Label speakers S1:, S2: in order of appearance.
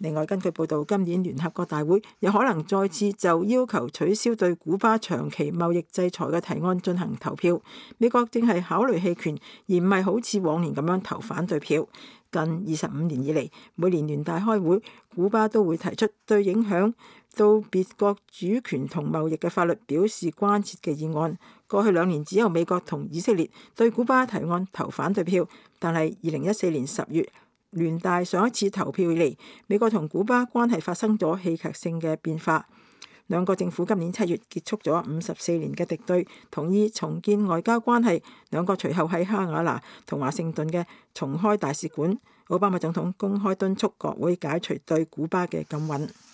S1: 另外，根據報道，今年聯合國大會有可能再次就要求取消對古巴長期貿易制裁嘅提案進行投票。美國正係考慮棄權，而唔係好似往年咁樣投反對票。近25年以嚟，每年聯大開會，古巴都會提出對影響到別國主權同貿易嘅法律表示關切嘅議案。過去2年只有美國同以色列對古巴提案投反對票，但係2014年10月聯大上一次投票以嚟，美國同古巴關係發生咗戲劇性嘅變化。兩個政府今年7月結束咗54年嘅敵對，同意重建外交關係。兩個隨後喺哈瓦那同華盛頓嘅重開大使館。奧巴馬總統公開敦促國會解除對古巴嘅禁運。